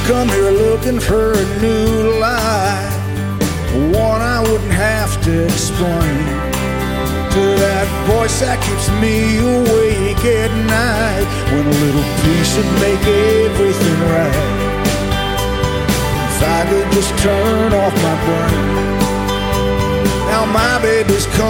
come here looking for a new life, one I wouldn't have to explain to that voice that keeps me awake at night, when a little peace would make everything right. If I could just turn off my brain. Now my baby's come